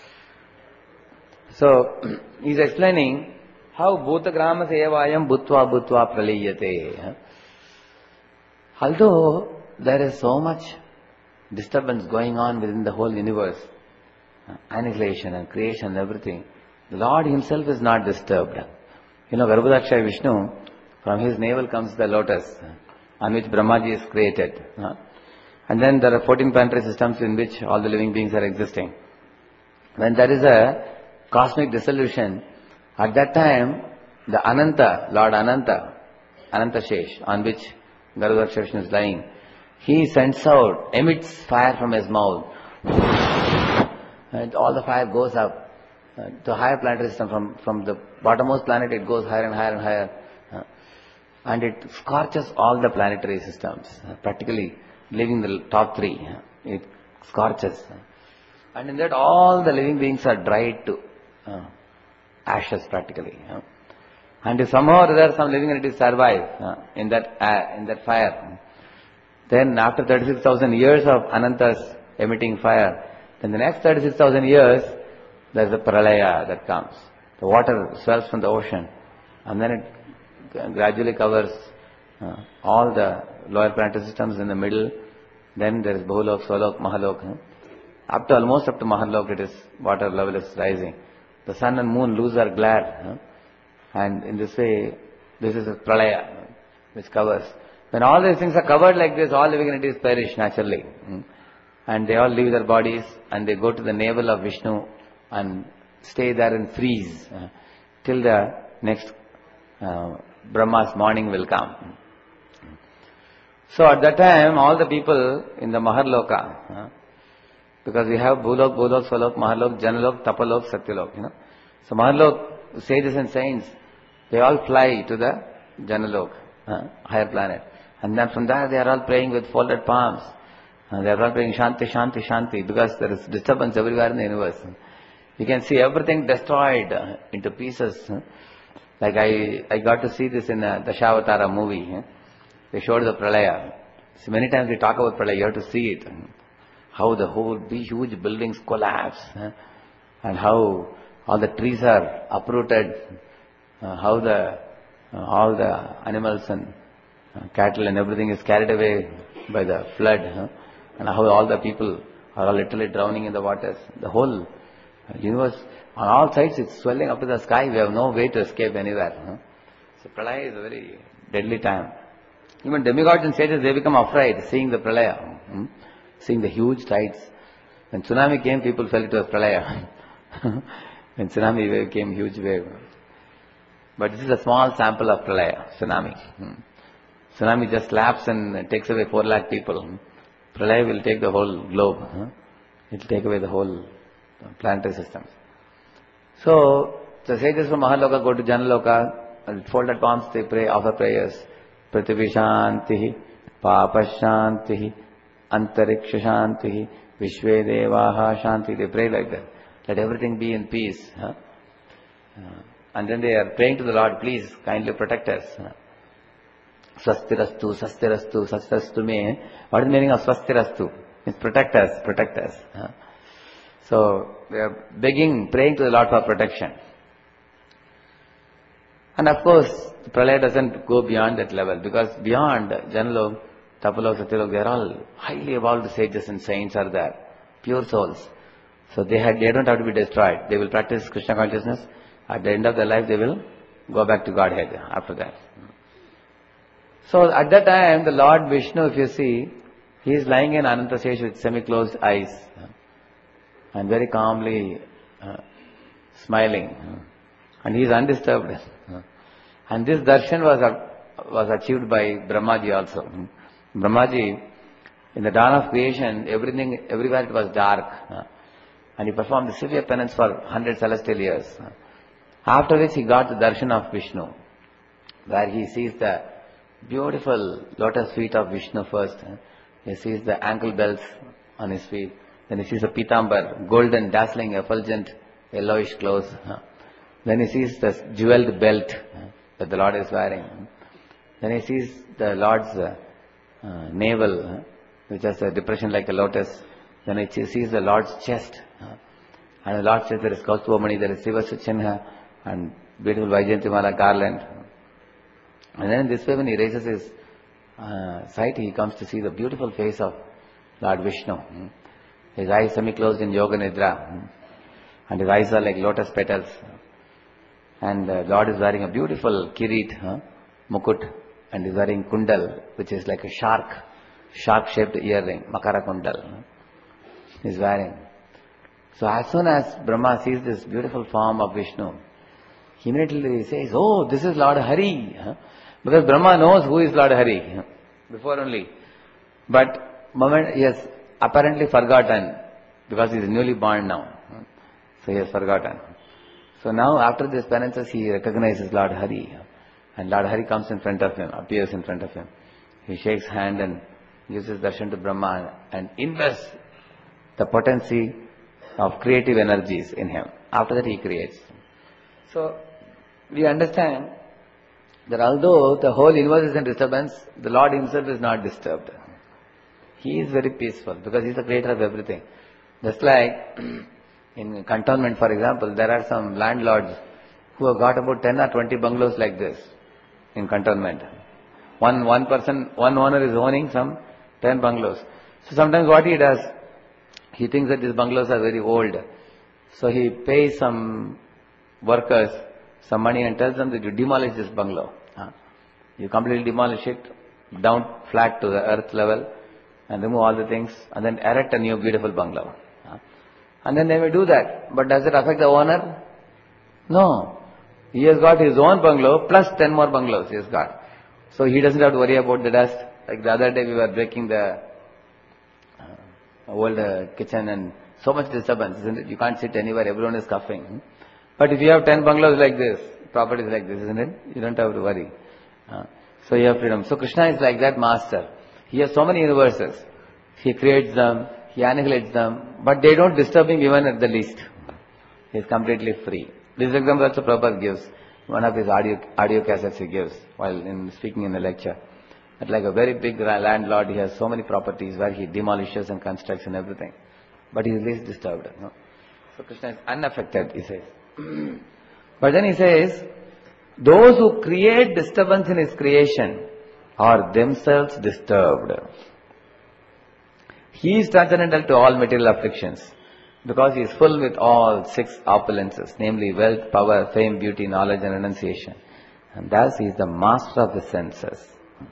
So, he's explaining how Bhutagrama Sevayam Bhutva Bhutva Praliyate. Although there is so much disturbance going on within the whole universe, annihilation and creation and everything, the Lord himself is not disturbed. You know, Garbhodakshaya Vishnu, from his navel comes the lotus on which Brahmaji is created. And then there are fourteen planetary systems in which all the living beings are existing. When there is a cosmic dissolution, at that time, the Ananta, Lord Ananta, Ananta Shesh, on which Garbhodakshaya Vishnu is lying, he sends out, emits fire from his mouth. And all the fire goes up uh, to higher planetary system. From, from the bottommost planet, it goes higher and higher and higher. Uh, and it scorches all the planetary systems, uh, practically leaving the top three. Uh, it scorches. Uh, and in that, all the living beings are dried to uh, ashes practically. Uh, and if somehow or other some living entities survive uh, in that uh, in that fire, then after thirty-six thousand years of Ananta's emitting fire, then the next thirty-six thousand years, there is a pralaya that comes. The water swells from the ocean, and then it gradually covers uh, all the lower planetary systems in the middle. Then there is Bhulok, Solok, Mahalok. Huh? Up to almost up to Mahalok, it is water level is rising. The sun and moon lose their glare, huh? And in this way, this is a pralaya which covers. When all these things are covered like this, all living entities perish naturally. Hmm? And they all leave their bodies and they go to the navel of Vishnu and stay there and freeze uh, till the next uh, Brahma's morning will come. So at that time, all the people in the Maharloka, uh, because we have Bhulok, Bhulok, Svalok, Mahalok, Janalok, Tapalok, Satyalok, you know. So Mahalok, sages and saints, they all fly to the Janalok, uh, higher planet. And then from there they are all praying with folded palms. Uh, they are all praying Shanti, Shanti, Shanti, because there is disturbance everywhere in the universe. You can see everything destroyed uh, into pieces. Uh, like I, I got to see this in uh, the Dashavatara movie. Uh, they showed the Pralaya. So many times we talk about Pralaya, you have to see it. Uh, how the whole big, huge buildings collapse. Uh, and how all the trees are uprooted. Uh, how the uh, all the animals and uh, cattle and everything is carried away by the flood, huh? And how all the people are literally drowning in the waters. The whole universe, on all sides, it's swelling up to the sky. We have no way to escape anywhere. Huh? So pralaya is a very deadly time. Even demigods and sages, they become afraid seeing the pralaya, hmm? Seeing the huge tides. When tsunami came, people felt it was pralaya. When tsunami wave came, huge wave. But this is a small sample of pralaya, tsunami. Hmm? Tsunami just slaps and takes away four lakh people. Hmm? Pralaya will take the whole globe. Huh? It will take away the whole planetary systems. So, the sages from Mahaloka go to Janaloka, and folded palms they pray, offer prayers. Prithivi Shantihi, Papa Shantihi, Antariksha Shantihi, Vishve Devaha Shantihi. They pray like that. Let everything be in peace. Huh? Uh, and then they are praying to the Lord, please kindly protect us. Huh? Swastirastu, Swastirastu, Swastirastu me. What is the meaning of Swastirastu? Means protect us, protect us. Huh? So, they are begging, praying to the Lord for protection. And of course, the pralaya doesn't go beyond that level, because beyond Janalok, Tapalok, Satyalok, they are all highly evolved sages and saints are there, pure souls. So they had, they don't have to be destroyed. They will practice Krishna consciousness. At the end of their life, they will go back to Godhead after that. So at that time, the Lord Vishnu, if you see, he is lying in Anantashesh with semi-closed eyes and very calmly uh, smiling, and he is undisturbed. And this darshan was uh, was achieved by Brahmaji also. Brahmaji, in the dawn of creation, everything, everywhere it was dark, and he performed the severe penance for one hundred celestial years. After which he got the darshan of Vishnu, where he sees the beautiful lotus feet of Vishnu first. He sees the ankle bells on his feet. Then he sees a pitambar, golden, dazzling, effulgent, yellowish clothes. Then he sees the jeweled belt that the Lord is wearing. Then he sees the Lord's uh, uh, navel, which has a depression like a lotus. Then he sees the Lord's chest. And the Lord's chest, there is Kaustubhamani, there is Sivasachinha, and beautiful Vaijayantimala garland. And then this way when he raises his uh, sight, he comes to see the beautiful face of Lord Vishnu. His eyes semi-closed in Yoga Nidra. And his eyes are like lotus petals. And uh, Lord is wearing a beautiful kirit, huh? Mukut, and is wearing kundal, which is like a shark, shark-shaped earring, makara kundal. He is wearing. So as soon as Brahma sees this beautiful form of Vishnu, he immediately says, oh, this is Lord Hari. Huh? Because Brahma knows who is Lord Hari, huh? Before only. But moment he has apparently forgotten, because he is newly born now. Huh? So he has forgotten. So now after this penances, he recognizes Lord Hari. And Lord Hari comes in front of him, appears in front of him. He shakes hand and gives his darshan to Brahma and invests the potency of creative energies in him. After that he creates. So we understand that although the whole universe is in disturbance, the Lord himself is not disturbed. He is very peaceful because he is the creator of everything. Just like in cantonment, for example, there are some landlords who have got about ten or twenty bungalows like this in cantonment. One, one person, one owner is owning some ten bungalows. So sometimes what he does, he thinks that these bungalows are very old. So he pays some workers some money and tells them that you demolish this bungalow. You completely demolish it down flat to the earth level and remove all the things and then erect a new beautiful bungalow. And then they may do that. But does it affect the owner? No. He has got his own bungalow plus ten more bungalows he has got. So he doesn't have to worry about the dust. Like the other day we were breaking the uh, old uh, kitchen and so much disturbance, isn't it? You can't sit anywhere, everyone is coughing. But if you have ten bungalows like this, properties like this, isn't it? You don't have to worry. Uh, so you have freedom. So Krishna is like that master. He has so many universes. He creates them, he annihilates them, but they don't disturb him even at the least. He is completely free. This example also Prabhupada gives. One of his audio, audio cassettes he gives while in speaking in a lecture. That like a very big landlord, he has so many properties where he demolishes and constructs and everything. But he is least disturbed. No? So Krishna is unaffected, he says. But then he says, Those who create disturbance in his creation are themselves disturbed. He is transcendental to all material afflictions because he is full with all six opulences, namely wealth, power, fame, beauty, knowledge and renunciation. And thus he is the master of the senses.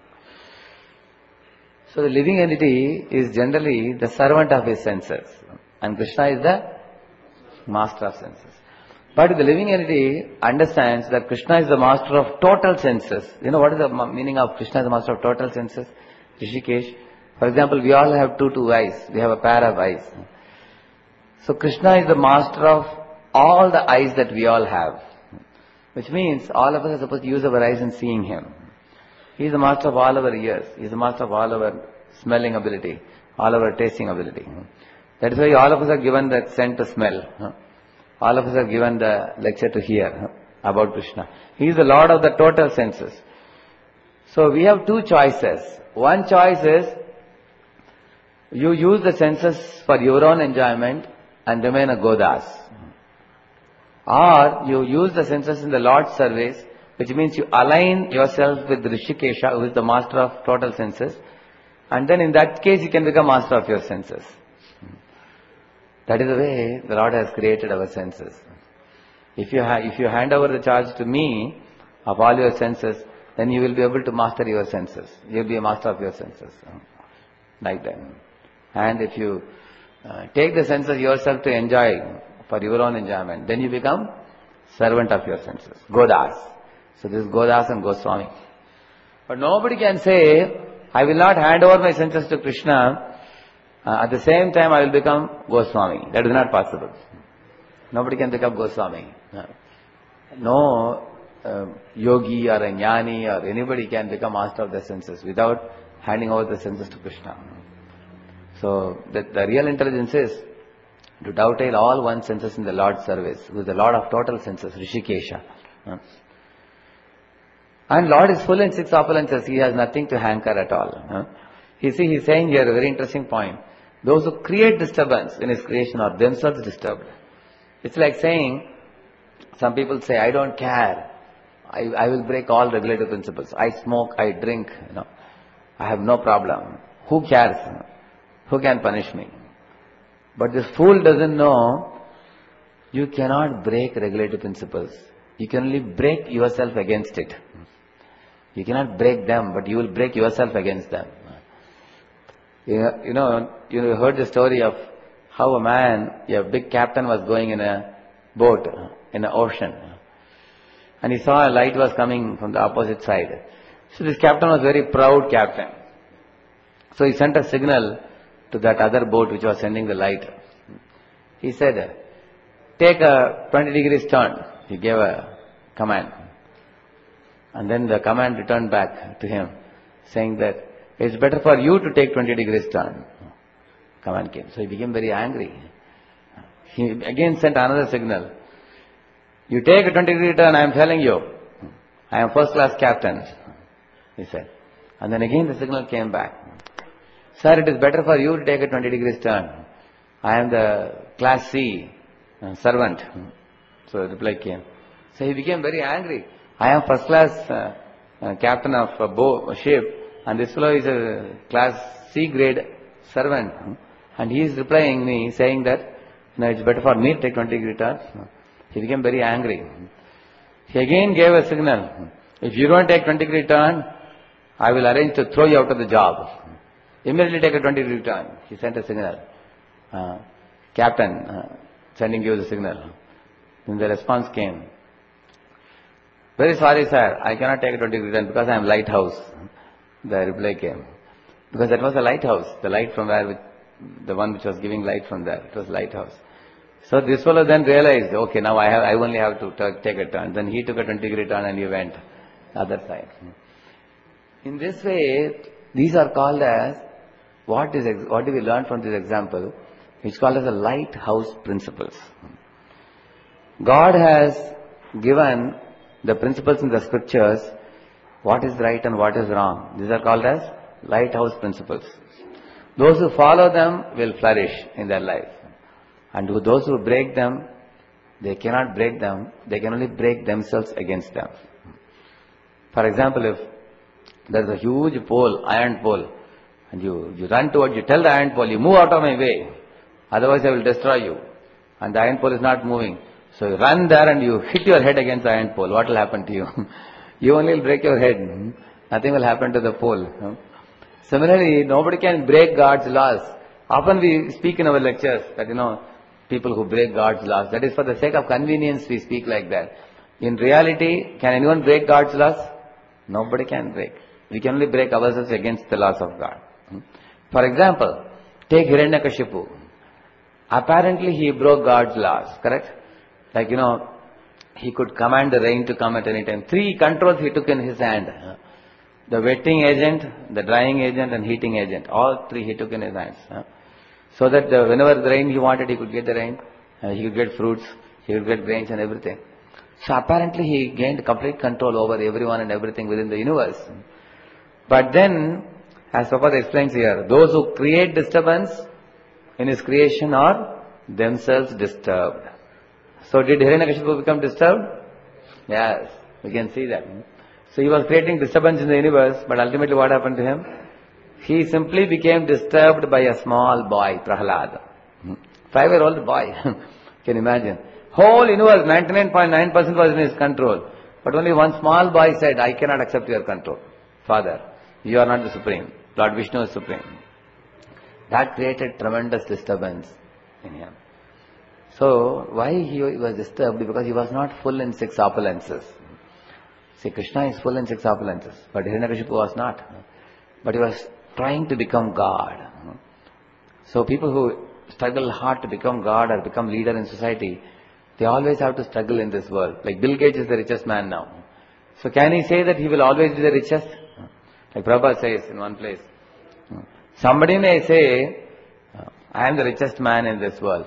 So the living entity is generally the servant of his senses, and Krishna is the master of senses. But the living entity understands that Krishna is the master of total senses. You know what is the meaning of Krishna is the master of total senses? Rishikesh. For example, we all have two, two eyes. We have a pair of eyes. So Krishna is the master of all the eyes that we all have. Which means all of us are supposed to use our eyes in seeing him. He is the master of all our ears. He is the master of all our smelling ability, all our tasting ability. That is why all of us are given that scent to smell. All of us are given the lecture to hear about Krishna. He is the Lord of the total senses. So we have two choices. One choice is you use the senses for your own enjoyment and remain a Godas. Or you use the senses in the Lord's service, which means you align yourself with Rishikesha, who is the master of total senses, and then in that case you can become master of your senses. That is the way the Lord has created our senses. If you, ha- if you hand over the charge to me of all your senses, then you will be able to master your senses. You will be a master of your senses. Like that. And if you uh, take the senses yourself to enjoy for your own enjoyment, then you become servant of your senses. Godas. So this is Godas and Goswami. But nobody can say, I will not hand over my senses to Krishna, uh, at the same time I will become Goswami. That is not possible. Nobody can become Goswami. No uh, yogi or a jnani or anybody can become master of the senses without handing over the senses to Krishna. So the, the real intelligence is to dovetail all one's senses in the Lord's service, who is the Lord of total senses, Rishikesha. And Lord is full in six opulences. He has nothing to hanker at all. You see, he is saying here a very interesting point. Those who create disturbance in his creation are themselves disturbed. It's like saying, some people say, I don't care. I, I will break all regulative principles. I smoke, I drink, you know. I have no problem. Who cares? Who can punish me? But this fool doesn't know you cannot break regulative principles. You can only break yourself against it. You cannot break them, but you will break yourself against them. You know, you heard the story of how a man, a big captain was going in a boat in the ocean. And he saw a light was coming from the opposite side. So this captain was a very proud captain. So he sent a signal to that other boat which was sending the light. He said, take a twenty degrees turn. He gave a command. And then the command returned back to him, saying that it's better for you to take twenty degrees turn. Command came. So he became very angry. He again sent another signal. You take a twenty degree turn, I am telling you. I am first class captain, he said. And then again the signal came back. Sir, it is better for you to take a twenty degrees turn. I am the class C uh, servant. So the reply came. So he became very angry. I am first class uh, uh, captain of a boat, a ship, and this fellow is a class C grade servant. And he is replying me saying that, you know, it's better for me to take twenty degree turn. He became very angry. He again gave a signal. If you don't take twenty degree turn, I will arrange to throw you out of the job. Immediately take a twenty degree turn. He sent a signal. Uh, Captain uh, sending you the signal. Then the response came. Very sorry, sir. I cannot take a twenty degree turn because I am lighthouse. The reply came. Because that was a lighthouse. The light from where, which, the one which was giving light from there. It was lighthouse. So this fellow then realized, okay, now I have, I only have to t- take a turn. Then he took a twenty degree turn and he went other side. In this way, these are called as, what is what do we learn from this example? It's called as the lighthouse principles. God has given the principles in the scriptures, what is right and what is wrong. These are called as lighthouse principles. Those who follow them will flourish in their life. And those who break them, they cannot break them, they can only break themselves against them. For example, if there is a huge pole, iron pole, and you, you run towards, you tell the iron pole, you move out of my way, otherwise I will destroy you. And the iron pole is not moving. So you run there and you hit your head against the iron pole. What will happen to you? You only will break your head. Nothing will happen to the pole. Similarly, nobody can break God's laws. Often we speak in our lectures that, you know, people who break God's laws, that is for the sake of convenience we speak like that. In reality, can anyone break God's laws? Nobody can break. We can only break ourselves against the laws of God. For example, take Hiranyakashipu. Apparently he broke God's laws, correct? Like, you know, he could command the rain to come at any time. Three controls he took in his hand. The wetting agent, the drying agent and heating agent. All three he took in his hands. So that the, whenever the rain he wanted, he could get the rain. Uh, he could get fruits. He could get grains and everything. So apparently he gained complete control over everyone and everything within the universe. But then, as Prabhupada explains here, those who create disturbance in his creation are themselves disturbed. So did Hiranyakashipu become disturbed? Yes, we can see that. So he was creating disturbance in the universe, but ultimately what happened to him? He simply became disturbed by a small boy, Prahlad. Five-year-old boy. Can you imagine? Whole universe, ninety-nine point nine percent was in his control. But only one small boy said, I cannot accept your control. Father, you are not the Supreme. Lord Vishnu is Supreme. That created tremendous disturbance in him. So, why he was disturbed? Because he was not full in six opulences. See, Krishna is full in six opulences, but Hiranyakashipu was not. But he was trying to become God. So people who struggle hard to become God or become leader in society, they always have to struggle in this world. Like Bill Gates is the richest man now. So can he say that he will always be the richest? Like Prabhupada says in one place, somebody may say, I am the richest man in this world.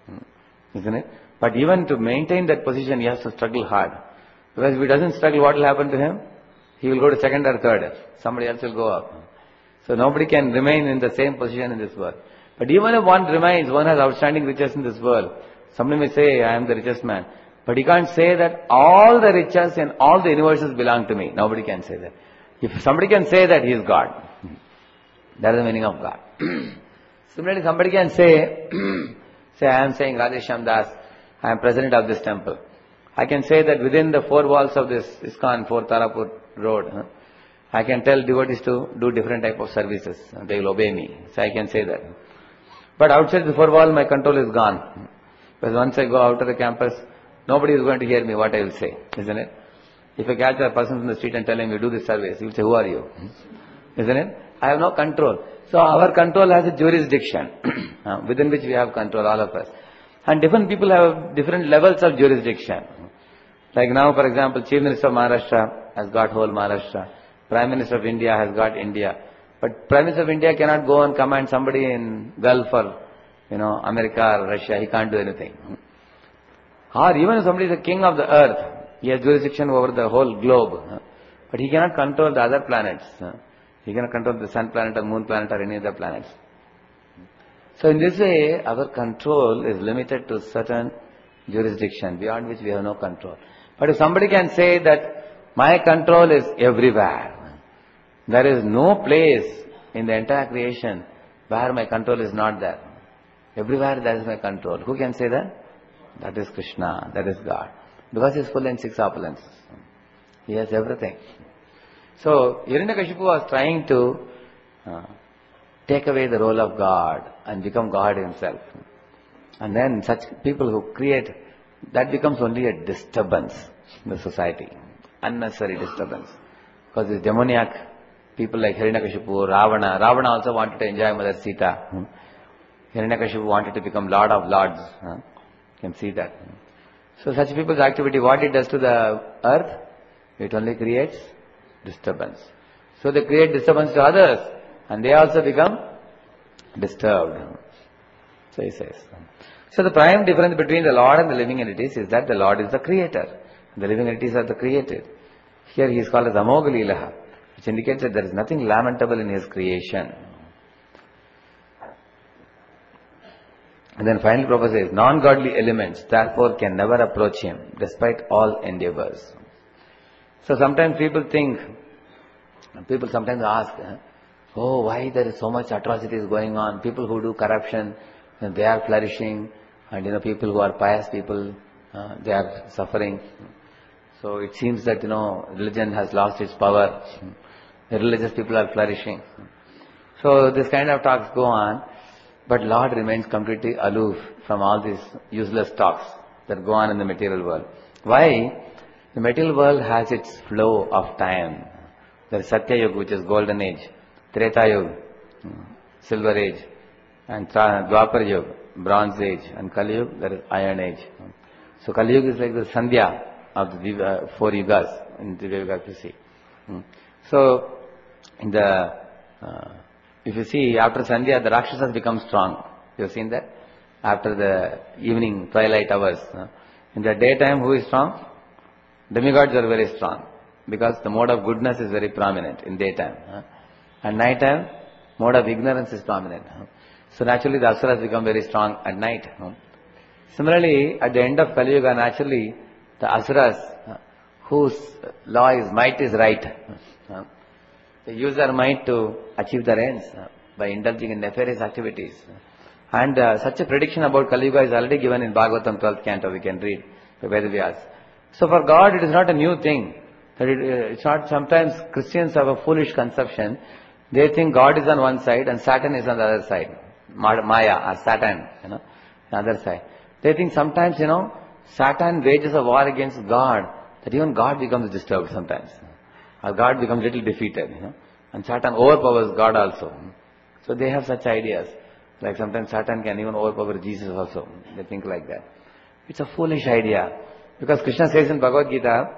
Isn't it? But even to maintain that position, he has to struggle hard. Because if he doesn't struggle, what will happen to him? He will go to second or third. Somebody else will go up. So nobody can remain in the same position in this world. But even if one remains, one has outstanding riches in this world. Somebody may say, I am the richest man. But he can't say that all the riches in all the universes belong to me. Nobody can say that. If somebody can say that, he is God. That is the meaning of God. Similarly, somebody can say, say I am saying Radheshyam Das, I am president of this temple. I can say that within the four walls of this ISKCON, four Tarapur road, huh, I can tell devotees to do different type of services. They will obey me. So I can say that. But outside the four wall, my control is gone. Because once I go out of the campus, nobody is going to hear me what I will say, isn't it? If I catch a person from the street and tell him, you do this service, he will say, who are you? Isn't it? I have no control. So our control has a jurisdiction within which we have control, all of us. And different people have different levels of jurisdiction. Like now, for example, Chief Minister of Maharashtra has got whole Maharashtra. Prime Minister of India has got India. But Prime Minister of India cannot go and command somebody in Gulf or, you know, America or Russia. He can't do anything. Or even if somebody is the king of the earth, he has jurisdiction over the whole globe. But he cannot control the other planets. He cannot control the sun planet or moon planet or any other planets. So in this way, our control is limited to certain jurisdiction, beyond which we have no control. But if somebody can say that my control is everywhere, there is no place in the entire creation where my control is not there. Everywhere there is my control. Who can say that? That is Krishna, that is God. Because he is full in six opulences. He has everything. So, Hiranyakashipu was trying to uh, take away the role of God and become God himself. And then such people who create, that becomes only a disturbance in the society. Unnecessary disturbance. Because this demoniac people like Hiranyakashipu, Ravana. Ravana also wanted to enjoy Mother Sita. Hmm. Hiranyakashipu wanted to become Lord of Lords. Huh? You can see that. So such people's activity, what it does to the earth, it only creates disturbance. So they create disturbance to others and they also become disturbed. So he says. So the prime difference between the Lord and the living entities is that the Lord is the creator. The living entities are the created. Here he is called as Amogha Leelaha, which indicates that there is nothing lamentable in his creation. And then finally Prabhupada says, non-godly elements therefore can never approach him despite all endeavors. So sometimes people think, people sometimes ask, oh, why there is so much atrocities going on? People who do corruption, they are flourishing, and you know, people who are pious people, uh, they are suffering. So it seems that, you know, religion has lost its power. The religious people are flourishing. So this kind of talks go on, but Lord remains completely aloof from all these useless talks that go on in the material world. Why? The material world has its flow of time. There is Satya Yuga, which is golden age, Treta Yuga, silver age, and Dwapar Yuga, bronze age, and Kali Yuga, there is iron age. So Kali Yuga is like the Sandhya of the uh, four yugas in the Yuga you see. So in the uh, if you see, after Sandhya, the Rakshasas become strong. You have seen that? After the evening, twilight hours. In the daytime, who is strong? Demigods are very strong. Because the mode of goodness is very prominent in daytime. And night time, mode of ignorance is prominent. So naturally, the Asuras become very strong at night. Similarly, at the end of Kali Yuga, naturally, the Asuras, whose law is might is right, they use their might to achieve their ends by indulging in nefarious activities. And uh, such a prediction about Kali Yuga is already given in Bhagavatam twelfth canto, we can read by Vedavyas. So for God it is not a new thing. That it, uh, it's not, sometimes Christians have a foolish conception. They think God is on one side and Satan is on the other side. Maya or Satan, you know, the other side. They think sometimes, you know, Satan wages a war against God, that even God becomes disturbed sometimes. Or God becomes little defeated, you know. And Satan overpowers God also. So they have such ideas. Like sometimes Satan can even overpower Jesus also. They think like that. It's a foolish idea. Because Krishna says in Bhagavad Gita,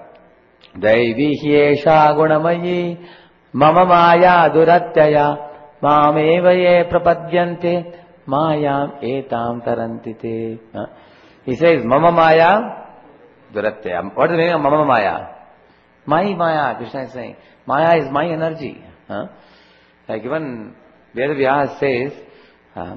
Daivi hyesha gunamayi mama maya duratyaya mameva ye prapadyante mayam etam tarantite. He says, Mama maya duratyaya. What is the meaning of Mama maya? My maya, Krishna is saying. Maya is my energy. Huh? Like even Vedavyas says, uh,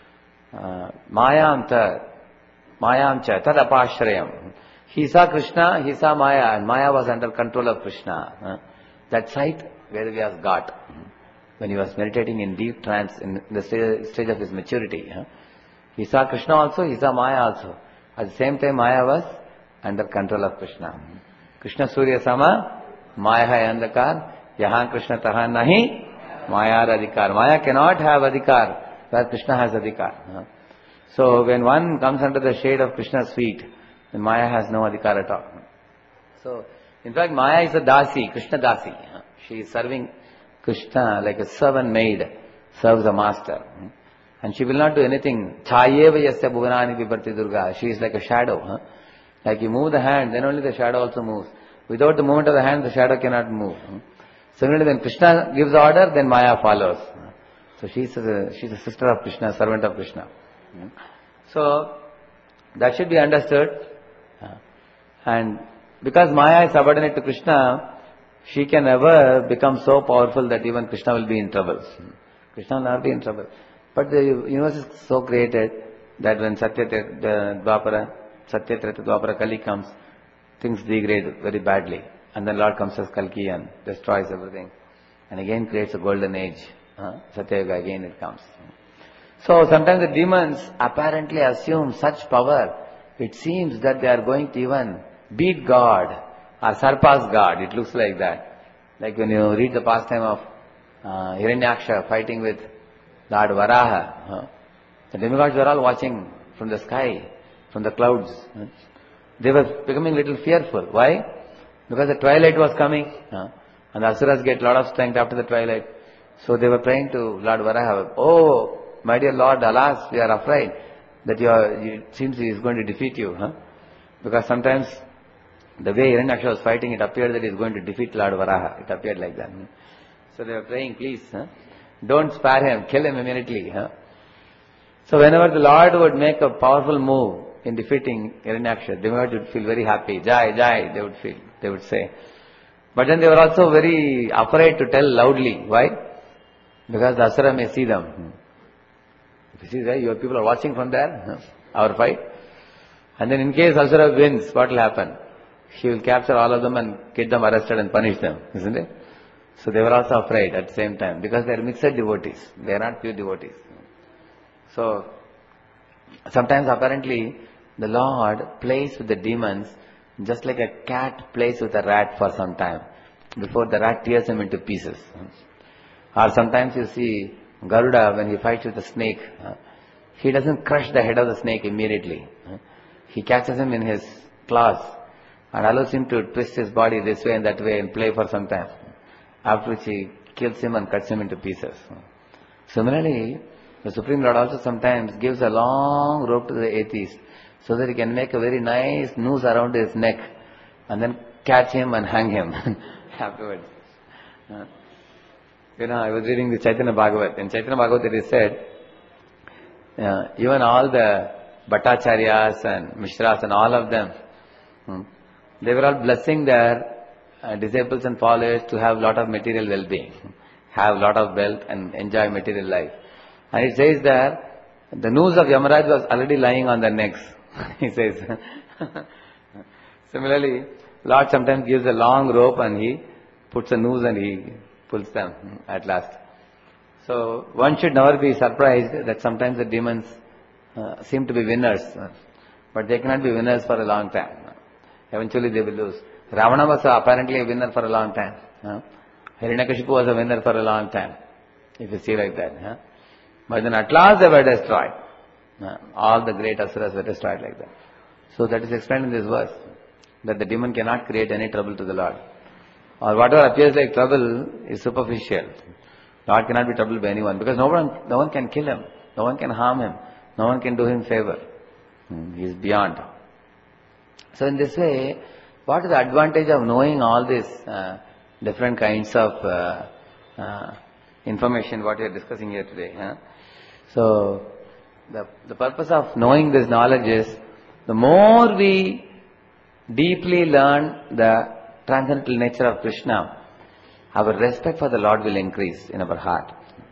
uh, Mayam ta, Mayam cha, tad apashrayam. He saw Krishna, he saw Maya, and Maya was under control of Krishna. Huh? That sight Vedavyas got when he was meditating in deep trance in the stage, stage of his maturity. Huh? He saw Krishna also, he saw Maya also. At the same time, Maya was under control of Krishna. Krishna Surya Sama, Maya hai andhakar, yahan Krishna tahan nahi, Maya adhikar. Maya cannot have adhikar, where Krishna has adhikar. So when one comes under the shade of Krishna's feet, then Maya has no adhikar at all. So, in fact, Maya is a dasi, Krishna dasi. She is serving Krishna like a servant maid serves a master. And she will not do anything. Chayeva yasya bhuvanani vibharti Durga. She is like a shadow. Like you move the hand, then only the shadow also moves. Without the movement of the hand, the shadow cannot move. Similarly, when Krishna gives order, then Maya follows. So she is a, she is a sister of Krishna, servant of Krishna. So, that should be understood. And because Maya is subordinate to Krishna, she can never become so powerful that even Krishna will be in trouble. Krishna will not be in trouble. But the universe is so created that when Satya Dwapara, Satya Treta Dwapara Kali comes, things degrade very badly. And then Lord comes as Kalki and destroys everything. And again creates a golden age. Uh, Satya Yuga, again it comes. So sometimes the demons apparently assume such power. It seems that they are going to even beat God or surpass God. It looks like that. Like when you read the pastime of uh, Hiranyaksha fighting with Lord Varaha. Uh, the demigods were all watching from the sky, from the clouds. Uh, they were becoming a little fearful. Why? Because the twilight was coming. Uh, and the Asuras get a lot of strength after the twilight. So they were praying to Lord Varaha, oh, my dear Lord, alas, we are afraid that you are, it seems he is going to defeat you. Huh? Because sometimes the way Hiranyaksha was fighting, it appeared that he is going to defeat Lord Varaha. It appeared like that. So they were praying, please, huh? Don't spare him, kill him immediately. Huh? So whenever the Lord would make a powerful move in defeating Hiranyaksha, they would feel very happy. Jai, Jai, they would feel, they would say. But then they were also very afraid to tell loudly. Why? Because the Asura may see them. If you see there, your people are watching from there, our fight. And then in case Asura wins, what will happen? he will capture all of them and get them arrested and punish them, isn't it? So they were also afraid at the same time because they are mixed devotees. They are not pure devotees. So sometimes apparently the Lord plays with the demons just like a cat plays with a rat for some time before the rat tears him into pieces. Or sometimes you see Garuda, when he fights with a snake, he doesn't crush the head of the snake immediately. He catches him in his claws and allows him to twist his body this way and that way and play for some time, after which he kills him and cuts him into pieces. Similarly, the Supreme Lord also sometimes gives a long rope to the atheist so that he can make a very nice noose around his neck and then catch him and hang him afterwards. Uh, you know, I was reading the Chaitanya Bhagavat. In Chaitanya Bhagavat it is said, uh, even all the Bhattacharyas and Mishras and all of them, hmm, they were all blessing their uh, disciples and followers to have lot of material well-being, have lot of wealth and enjoy material life. And it says that the noose of Yamaraj was already lying on their necks, he says. Similarly, Lord sometimes gives a long rope and he puts a noose and he pulls them at last. So one should never be surprised that sometimes the demons uh, seem to be winners, uh, but they cannot be winners for a long time. Eventually they will lose. Ravana was apparently a winner for a long time. Uh, Hiranyakashipu was a winner for a long time, if you see like that. Uh. But then at last they were destroyed. Uh, all the great asuras were destroyed like that. So that is explained in this verse, that the demon cannot create any trouble to the Lord. Or whatever appears like trouble is superficial. Lord cannot be troubled by anyone, because no one, no one can kill him, no one can harm him, no one can do him favor. Hmm, he is beyond. So in this way, what is the advantage of knowing all these uh, different kinds of uh, uh, information, what we are discussing here today? Huh? So, the, the purpose of knowing this knowledge is, the more we deeply learn the transcendental nature of Krishna, our respect for the Lord will increase in our heart.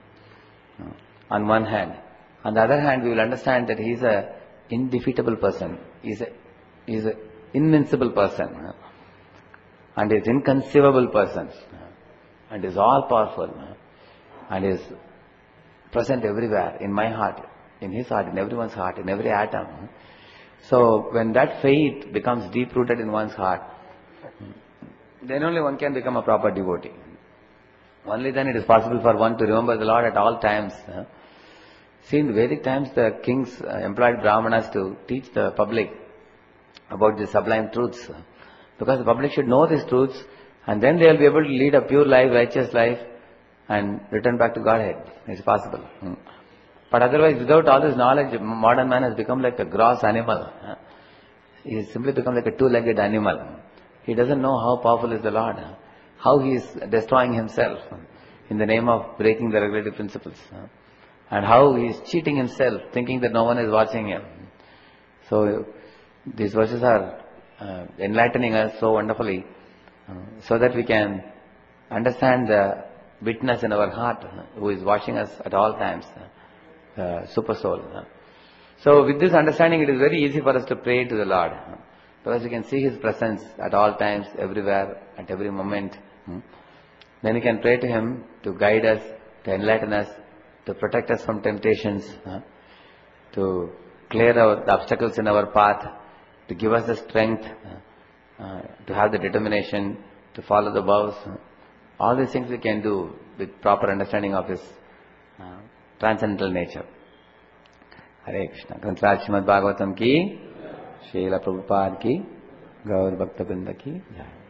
On one hand. On the other hand, we will understand that He is an indefeatable person. He is a, he is an invincible person. And He is an inconceivable person. And is all powerful. And is present everywhere, in my heart, in his heart, in everyone's heart, in every atom. So when that faith becomes deep-rooted in one's heart, then only one can become a proper devotee. Only then it is possible for one to remember the Lord at all times. See, in the Vedic times, the kings employed brahmanas to teach the public about the sublime truths, because the public should know these truths, and then they will be able to lead a pure life, righteous life, and return back to Godhead. It's possible. But otherwise, without all this knowledge, modern man has become like a gross animal. He has simply become like a two-legged animal. He doesn't know how powerful is the Lord, how he is destroying himself in the name of breaking the regulative principles, and how he is cheating himself, thinking that no one is watching him. So these verses are uh, enlightening us so wonderfully, uh, so that we can understand the witness in our heart who is watching us at all times, uh, super soul. So with this understanding, it is very easy for us to pray to the Lord, because we can see His presence at all times, everywhere, at every moment. Then we can pray to Him to guide us, to enlighten us, to protect us from temptations, to clear our, the obstacles in our path, to give us the strength, uh, to have the determination to follow the vows. All these things we can do with proper understanding of His uh, transcendental nature. Hare Krishna. Granth Srimad Bhagavatam ki, Srila Prabhupada ki, Gaur Bhakta Vrinda ki.